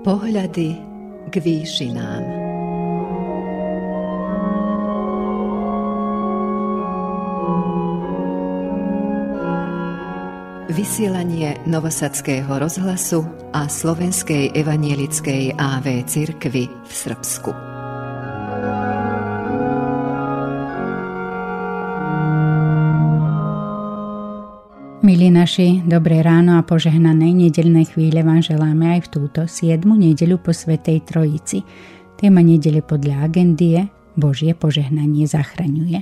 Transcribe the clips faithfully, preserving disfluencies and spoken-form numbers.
Pohľady k výšinám. Vysielanie Novosadského rozhlasu a Slovenskej evanielickej á vé cirkvi v Srbsku. Milí naši, dobré ráno a požehnané nedeľné chvíle vám želáme aj v túto siedmu nedeľu po Svätej Trojici. Téma nedele podľa agendy je Božie požehnanie zachraňuje.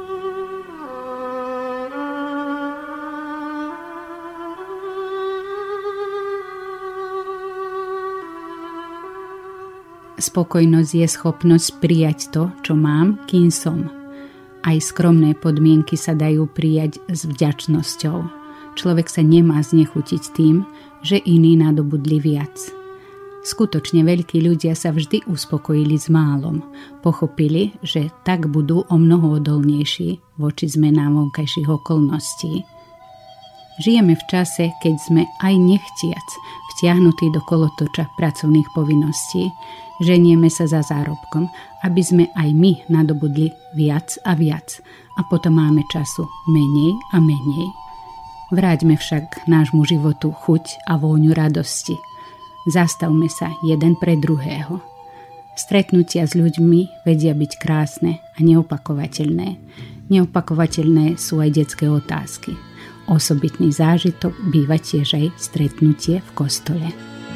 Spokojnosť je schopnosť prijať to, čo mám, kým som. Aj skromné podmienky sa dajú prijať s vďačnosťou. Človek sa nemá znechutiť tým, že iní nadobudli viac. Skutočne veľkí ľudia sa vždy uspokojili s málom. Pochopili, že tak budú o mnoho odolnejší voči zmenám vonkajších okolností. Žijeme v čase, keď sme aj nechtiac vtiahnutí do kolotoča pracovných povinností. Ženieme sa za zárobkom, aby sme aj my nadobudli viac a viac. A potom máme času menej a menej. Vráťme však nášmu životu chuť a vôňu radosti. Zastavme sa jeden pre druhého. Stretnutia s ľuďmi vedia byť krásne a neopakovateľné. Neopakovateľné sú aj detské otázky. Osobitný zážitok býva tiež aj stretnutie v kostole.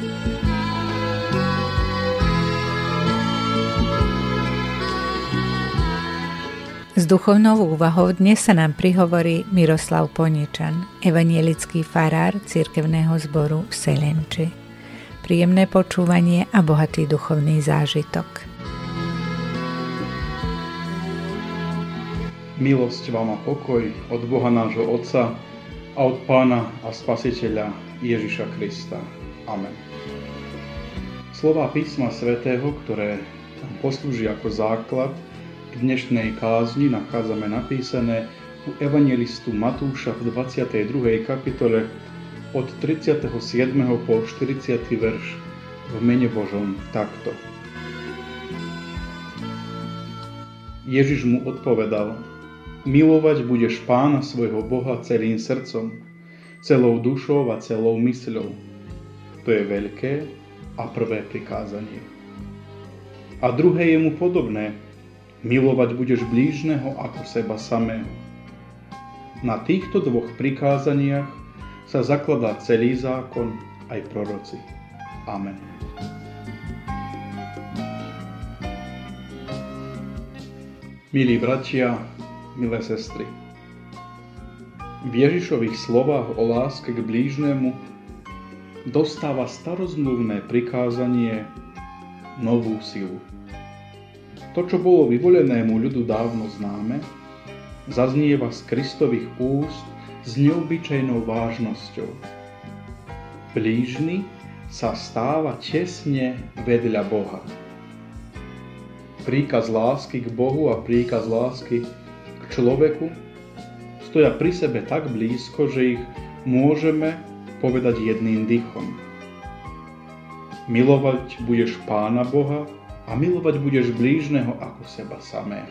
S duchovnou úvahou dnes sa nám prihovorí Miroslav Poničan, evanielický farár cirkevného zboru v Selenči. Príjemné počúvanie a bohatý duchovný zážitok. Milosť vám a pokoj od Boha nášho Otca a od Pána a Spasiteľa Ježiša Krista. Amen. Slová písma svätého, ktoré nám poslúži ako základ k dnešnej kázni, nachádzame napísané u evangelistu Matúša v dvadsiatej druhej kapitole od tridsiateho siedmeho po štyridsiaty verš v mene Božom takto. Ježiš mu odpovedal: Milovať budeš Pána svojho Boha celým srdcom, celou dušou a celou mysľou. To je veľké a prvé prikázanie. A druhé je mu podobné: milovať budeš blížneho ako seba samého. Na týchto dvoch prikázaniach sa zakladá celý zákon aj proroci. Amen. Milí bratia, milé sestry, v Ježišových slovách o láske k blížnemu dostáva starozmluvné prikázanie novú silu. To, čo bolo vyvolenému ľudu dávno známe, zaznieva z Kristových úst s neobyčajnou vážnosťou. Blížny sa stáva tesne vedľa Boha. Príkaz lásky k Bohu a príkaz lásky k človeku stoja pri sebe tak blízko, že ich môžeme povedať jedným dychom. Milovať budeš Pána Boha a milovať budeš blížneho ako seba samého.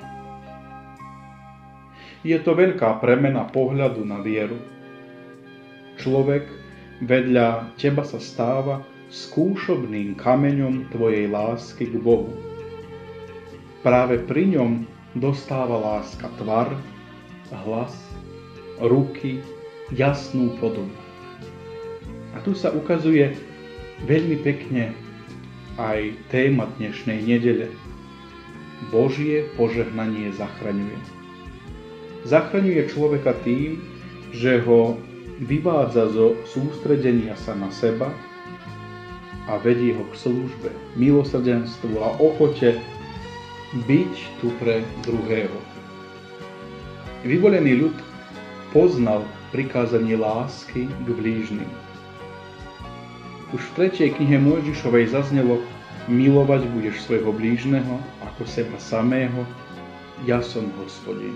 Je to veľká premena pohľadu na vieru. Človek vedľa teba sa stáva skúšobným kameňom tvojej lásky k Bohu. Práve pri ňom dostáva láska tvar, hlas, ruky, jasnú podobu. A tu sa ukazuje veľmi pekne aj téma dnešnej nedele. Božie požehnanie zachraňuje. Zachraňuje človeka tým, že ho vyvádza zo sústredenia sa na seba a vedie ho k službe, milosrdenstvu a ochote byť tu pre druhého. Vyvolený ľud poznal prikázanie lásky k blížnym. Už v tretej knihe Mojžišovej zaznelo: milovať budeš svojho blížneho ako seba samého, ja som Hospodin.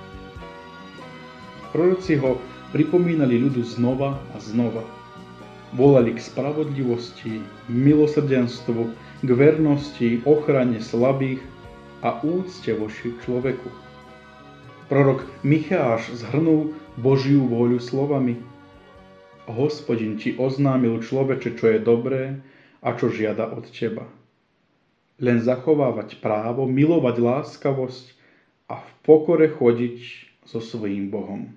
Proroci ho pripomínali ľudu znova a znova. volali k spravodlivosti, milosrdenstvu, k vernosti, ochrane slabých a úcte voči človeku. Prorok Micháš zhrnul Božiu vôľu slovami: Hospodin ti oznámil, človeče, čo je dobré a čo žiada od teba. Len zachovávať právo, milovať láskavosť a v pokore chodiť so svojím Bohom.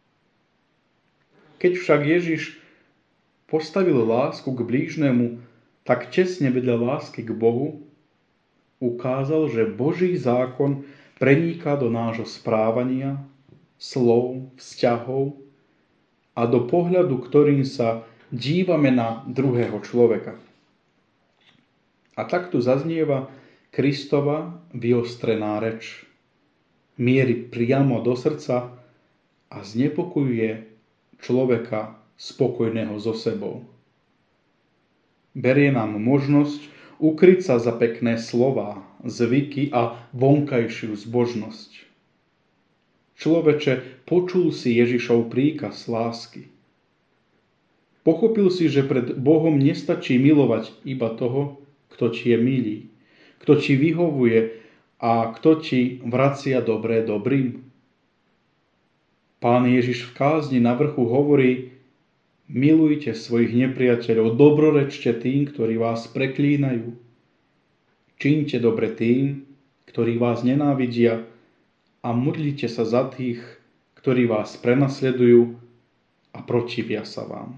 Keď však Ježiš postavil lásku k blížnemu tak tesne vedľa lásky k Bohu, ukázal, že Boží zákon preniká do nášho správania, slov, vzťahov a do pohľadu, ktorým sa dívame na druhého človeka. A takto zaznieva Kristova vyostrená reč. Mierí priamo do srdca a znepokojuje človeka spokojného so sebou. Berie nám možnosť ukryť sa za pekné slová, zvyky a vonkajšiu zbožnosť. Človeče, počul si Ježišov príkaz lásky. Pochopil si, že pred Bohom nestačí milovať iba toho, kto ti je milý, kto ti vyhovuje a kto ti vracia dobré dobrým. Pán Ježiš v kázni na vrchu hovorí: milujte svojich nepriateľov, dobrorečte tým, ktorí vás preklínajú. Čiňte dobre tým, ktorí vás nenávidia, a modlite sa za tých, ktorí vás prenasledujú a protivia sa vám.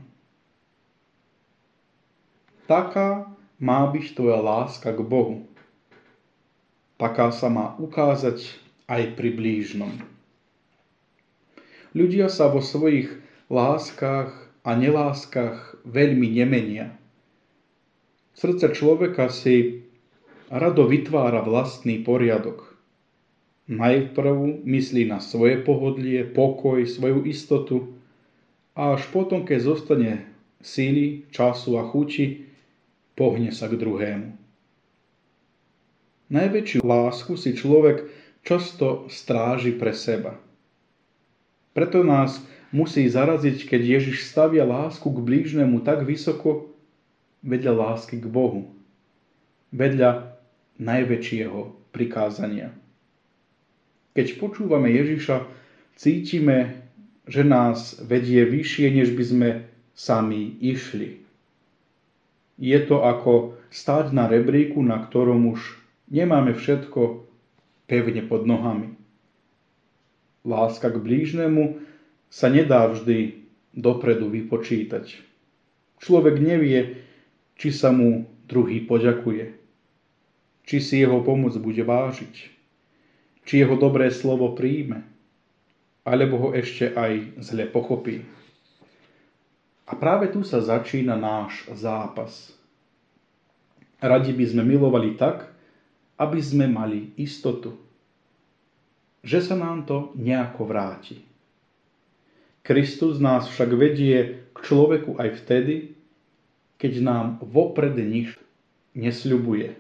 Taká má byť tvoja láska k Bohu. Taká sa má ukázať aj pri blížnom. Ľudia sa vo svojich láskach a neláskach veľmi nemenia. Srdce človeka si rado vytvára vlastný poriadok. Najprv myslí na svoje pohodlie, pokoj, svoju istotu a až potom, keď zostane síly, času a chuti, pohne sa k druhému. Najväčšiu lásku si človek často stráži pre seba. Preto nás musí zaraziť, keď Ježiš stavia lásku k blížnemu tak vysoko vedľa lásky k Bohu, vedľa najväčšieho prikázania. Keď počúvame Ježiša, cítime, že nás vedie vyššie, než by sme sami išli. Je to ako stáť na rebríku, na ktorom už nemáme všetko pevne pod nohami. Láska k blížnemu sa nedá vždy dopredu vypočítať. Človek nevie, či sa mu druhý poďakuje, či si jeho pomoc bude vážiť, či jeho dobré slovo príjme, alebo ho ešte aj zle pochopí. A práve tu sa začína náš zápas. Radi by sme milovali tak, aby sme mali istotu, že sa nám to nejako vráti. Kristus nás však vedie k človeku aj vtedy, keď nám vopred nič nesľubuje.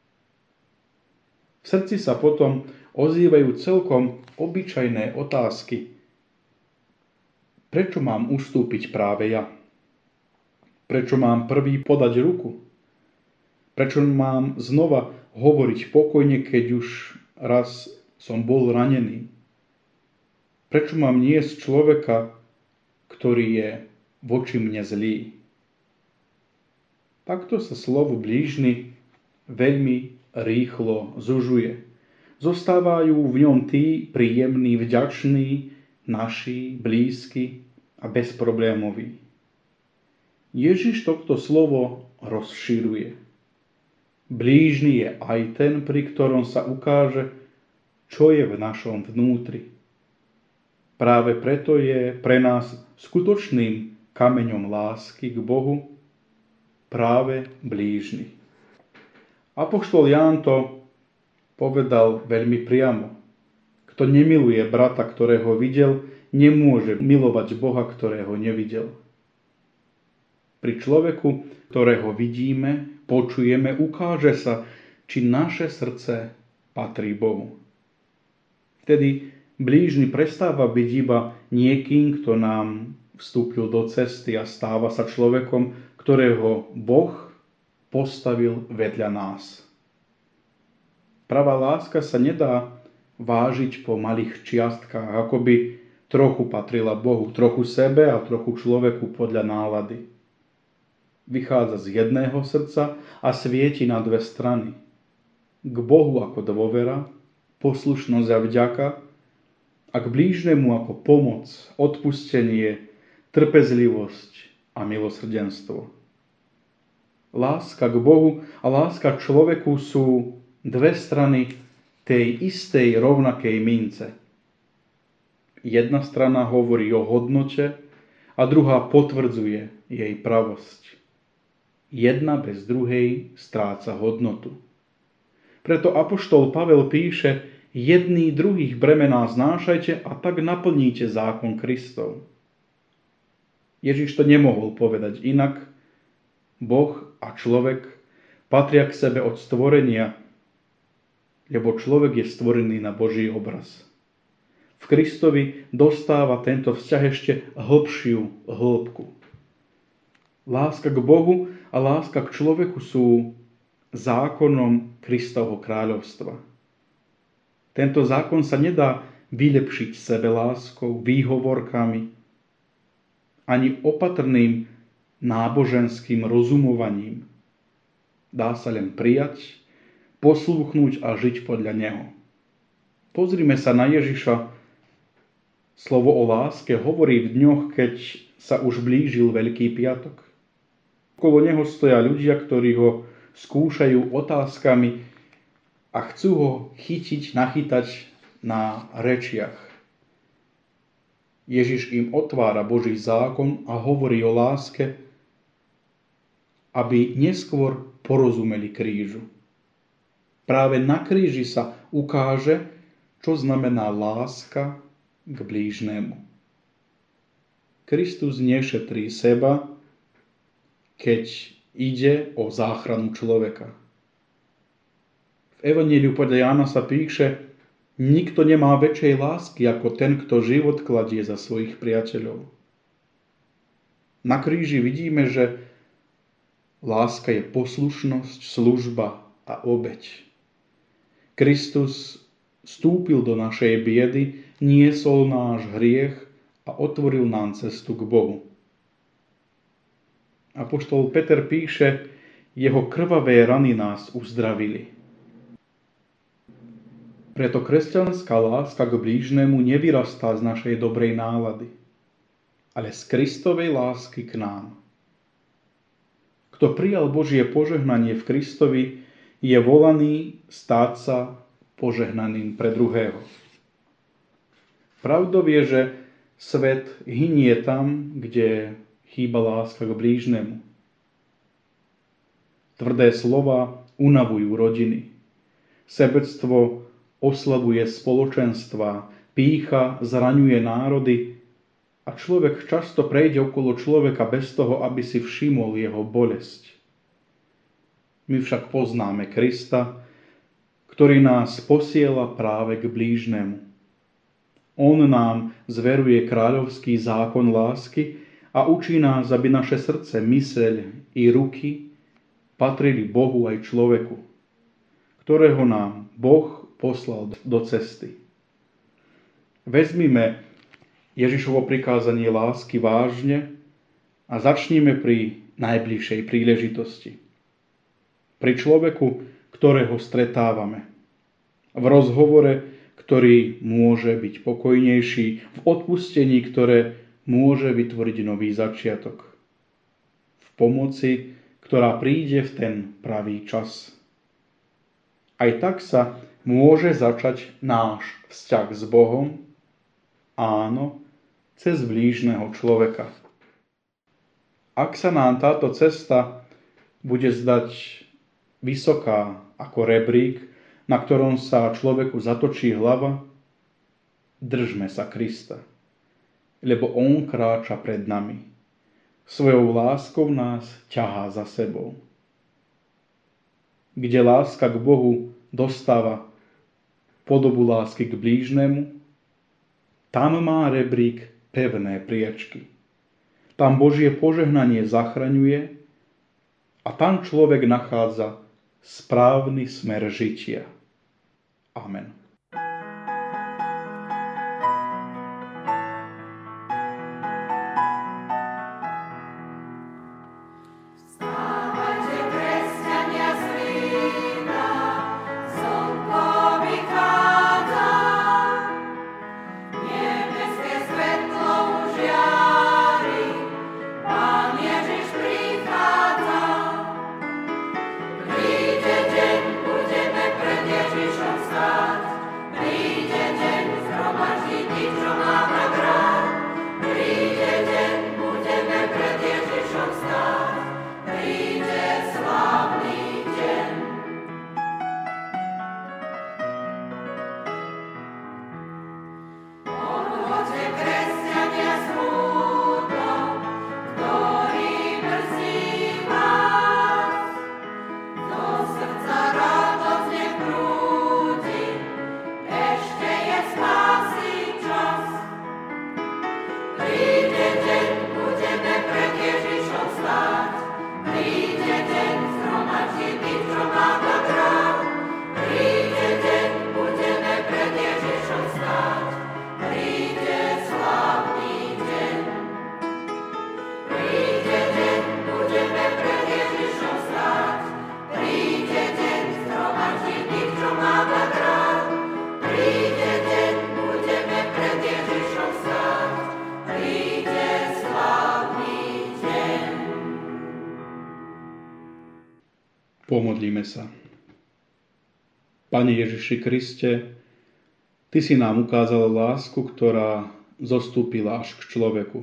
V srdci sa potom ozývajú celkom obyčajné otázky. Prečo mám ustúpiť práve ja? Prečo mám prvý podať ruku? Prečo mám znova hovoriť pokojne, keď už raz som bol ranený? Prečo mám niesť človeka, ktorý je voči mne zlý? Takto sa slovo blížny veľmi rýchlo zužuje. Zostávajú v ňom tí príjemní, vďační, naši, blízki a bezproblémoví. Ježiš toto slovo rozširuje. Blížny je aj ten, pri ktorom sa ukáže, čo je v našom vnútri. Práve preto je pre nás skutočným kameňom lásky k Bohu práve blížny. Apoštol Ján to povedal veľmi priamo. Kto nemiluje brata, ktorého videl, nemôže milovať Boha, ktorého nevidel. Pri človeku, ktorého vidíme, počujeme, ukáže sa, či naše srdce patrí Bohu. Vtedy blížny prestáva byť iba niekým, kto nám vstúpil do cesty a stáva sa človekom, ktorého Boh postavil vedľa nás. Pravá láska sa nedá vážiť po malých čiastkách, ako by trochu patrila Bohu, trochu sebe a trochu človeku podľa nálady. Vychádza z jedného srdca a svieti na dve strany. K Bohu ako dôvera, poslušnosť a vďaka, a k blížnemu ako pomoc, odpustenie, trpezlivosť a milosrdenstvo. Láska k Bohu a láska k človeku sú dve strany tej istej rovnakej mince. Jedna strana hovorí o hodnote a druhá potvrdzuje jej pravosť. Jedna bez druhej stráca hodnotu. Preto apoštol Pavel píše: jedný druhých bremená znášajte a tak naplníte zákon Kristov. Ježiš to nemohol povedať inak. Boh a človek patria k sebe od stvorenia, lebo človek je stvorený na Boží obraz. V Kristovi dostáva tento vzťah ešte hlbšiu hĺbku. Láska k Bohu a láska k človeku sú zákonom Kristovho kráľovstva. Tento zákon sa nedá vylepšiť sebeláskou, výhovorkami, ani opatrným náboženským rozumovaním. Dá sa len prijať, poslúchnuť a žiť podľa neho. Pozrime sa na Ježiša. Slovo o láske hovorí v dňoch, keď sa už blížil Veľký piatok. Okolo neho stoja ľudia, ktorí ho skúšajú otázkami a chcú ho chytiť, nachytať na rečiach. Ježiš im otvára Boží zákon a hovorí o láske, aby neskôr porozumeli krížu. Práve na kríži sa ukáže, čo znamená láska k blížnemu. Kristus nešetrí seba, keď ide o záchranu človeka. V Evanjeliu podľa Jána sa píše: nikto nemá väčšej lásky ako ten, kto život kladie za svojich priateľov. Na kríži vidíme, že láska je poslušnosť, služba a obeť. Kristus vstúpil do našej biedy, niesol náš hriech a otvoril nám cestu k Bohu. Apoštol Peter píše: jeho krvavé rany nás uzdravili. Preto kresťanská láska k blížnemu nevyrastá z našej dobrej nálady, ale z Kristovej lásky k nám. Kto prijal Božie požehnanie v Kristovi, je volaný stáť sa požehnaným pre druhého. Pravdou je, že svet hynie tam, kde chýba láska k blížnemu. Tvrdé slova unavujú rodiny. Sebectvo oslabuje spoločenstva, pýcha zraňuje národy a človek často prejde okolo človeka bez toho, aby si všimol jeho bolesť. My však poznáme Krista, ktorý nás posiela práve k blížnemu. On nám zveruje kráľovský zákon lásky a učí nás, aby naše srdce, myseľ i ruky patrili Bohu aj človeku, ktorého nám Boh poslal do cesty. Vezmime Ježišovo prikázanie lásky vážne a začnime pri najbližšej príležitosti. Pri človeku, ktorého stretávame. V rozhovore, ktorý môže byť pokojnejší, v odpustení, ktoré môže vytvoriť nový začiatok. V pomoci, ktorá príde v ten pravý čas. Aj tak sa môže začať náš vzťah s Bohom, áno, cez blížneho človeka. Ak sa nám táto cesta bude zdať vysoká ako rebrík, na ktorom sa človeku zatočí hlava, držme sa Krista, lebo on kráča pred nami. Svojou láskou nás ťahá za sebou. Kde láska k Bohu dostáva podobu lásky k blížnemu, tam má rebrík pevné priečky. Tam Božie požehnanie zachraňuje a tam človek nachádza správny smer žitia. Amen. Pomodlíme sa. Pane Ježiši Kriste, Ty si nám ukázal lásku, ktorá zostúpila až k človeku.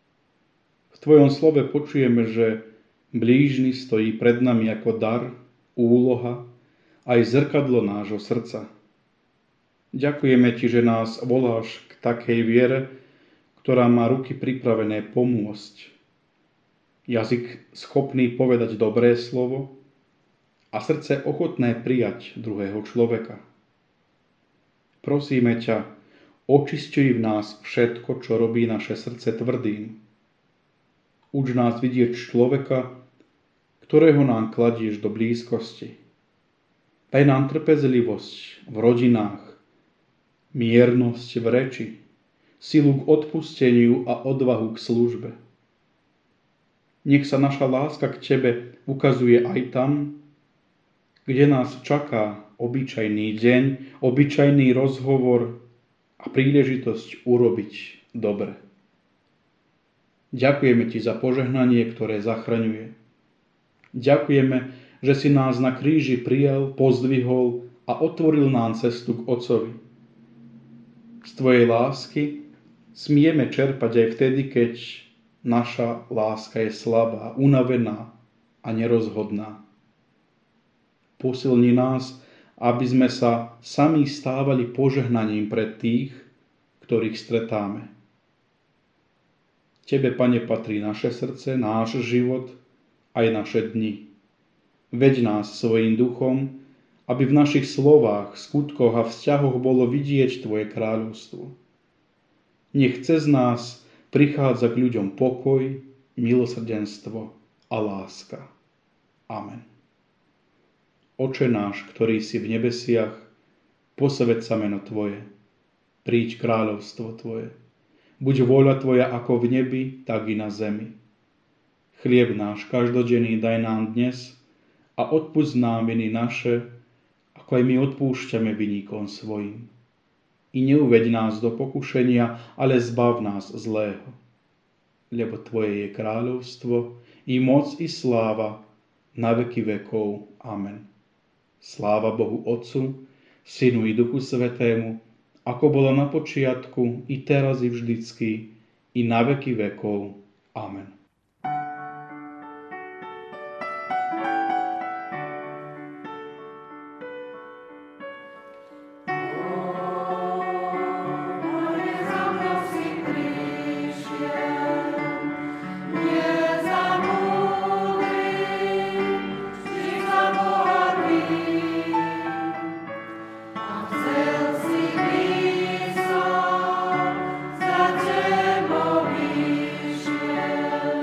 V Tvojom slove počujeme, že blížny stojí pred nami ako dar, úloha, aj zrkadlo nášho srdca. Ďakujeme Ti, že nás voláš k takej viere, ktorá má ruky pripravené pomôcť. Jazyk schopný povedať dobré slovo, a srdce ochotné prijať druhého človeka. Prosíme ťa, očisťuj v nás všetko, čo robí naše srdce tvrdým. Uč nás vidieť človeka, ktorého nám kladieš do blízkosti. Daj nám trpezlivosť v rodinách, miernosť v reči, silu k odpusteniu a odvahu k službe. Nech sa naša láska k Tebe ukazuje aj tam, kde nás čaká obyčajný deň, obyčajný rozhovor a príležitosť urobiť dobre. Ďakujeme Ti za požehnanie, ktoré zachraňuje. Ďakujeme, že si nás na kríži prijal, pozdvihol a otvoril nám cestu k Otcovi. Z Tvojej lásky smieme čerpať aj vtedy, keď naša láska je slabá, unavená a nerozhodná. Posilni nás, aby sme sa sami stávali požehnaním pre tých, ktorých stretáme. Tebe, Pane, patrí naše srdce, náš život, aj naše dni. Veď nás svojím duchom, aby v našich slovách, skutkoch a vzťahoch bolo vidieť Tvoje kráľovstvo. Nech cez nás prichádza k ľuďom pokoj, milosrdenstvo a láska. Amen. Oče náš, ktorý si v nebesiach, posväť sa meno Tvoje, príď kráľovstvo Tvoje. Buď vôľa Tvoja ako v nebi, tak i na zemi. Chlieb náš každodenný daj nám dnes a odpusť nám viny naše, ako aj my odpúšťame viníkom svojim. I neuveď nás do pokušenia, ale zbav nás zlého. Lebo Tvoje je kráľovstvo, i moc, i sláva, na veky vekov. Amen. Sláva Bohu Otcu, Synu i Duchu Svätému, ako bolo na počiatku, i teraz, i vždycky, i na veky vekov. Amen. Yeah.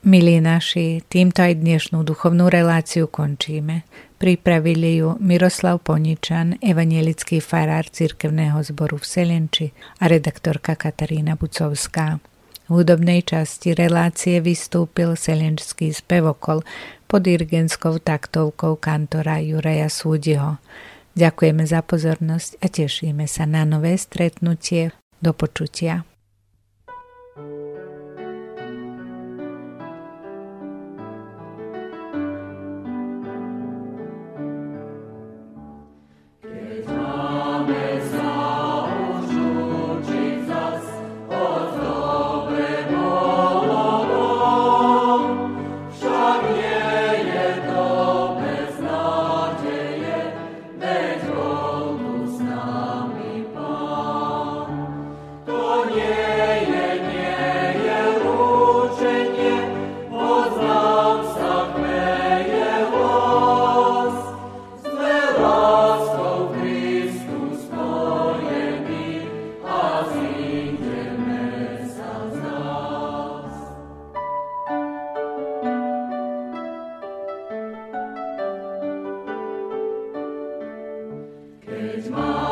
Milí naši, týmto aj dnešnú duchovnú reláciu končíme. Pripravili ju Miroslav Poničan, evanjelický farár cirkevného zboru v Selenči a redaktorka Katarína Bucovská. V hudobnej časti relácie vystúpil selenčský spevokol pod dirigentskou taktovkou kantora Juraja Súdiho. Ďakujeme za pozornosť a tešíme sa na nové stretnutie. Do počutia. It's my